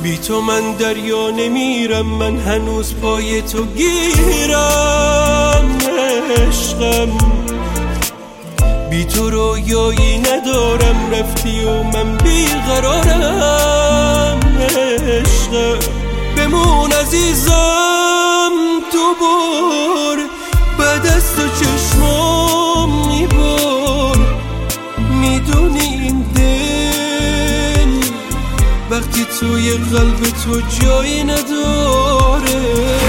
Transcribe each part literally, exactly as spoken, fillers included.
بی تو من دریا نمیرم، من هنوز پای تو گیرم عشقم. بی تو رویایی ندارم، رفتی و من بیقرارم عشقم. بمون عزیزم تو بار، بعد از تو چشمام میبار. میدونی این دل وقتی توی قلب تو جایی نداره.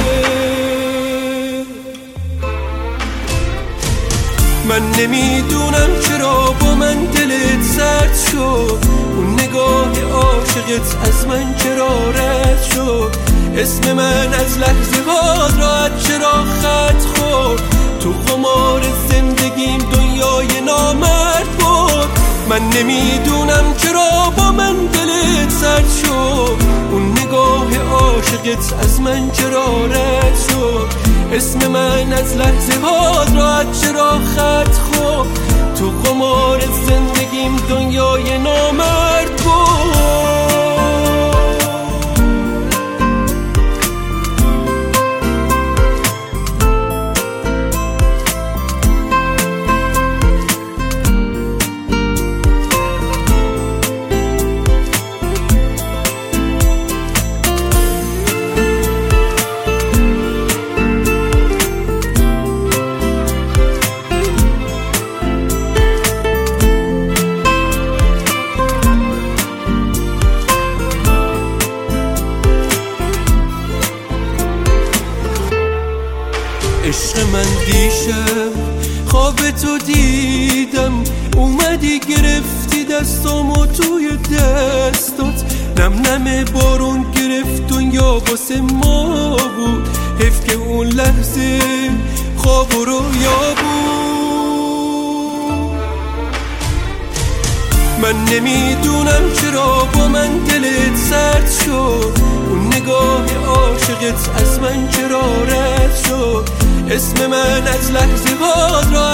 من نمیدونم چرا با من دلت سرد شد، اون نگاه عاشقت از من چرا رد شد. اسم من از لحظه ها راحت چرا خط خورد، تو خمار زندگیم دنیای نامرد بود. من نمیدونم چرا با من دلت سرد شد، اون نگاه عاشقت از من چرا رد شد. اسم من از لحظه ها راحت چرا خط خورد، تو خمار زندگیم دنیای نامرد بود. عشق من دیشب خواب تو دیدم، اومدی گرفتی دستامو توی دستات. نم نم بارون گرفت دنیا واسه ما بود، حیف که اون لحظه خواب و رویا بود. من نمیدونم چرا با من دلت سرد شد، اون نگاه عاشقت از من چرا رد شد. اسم من از لحظه ها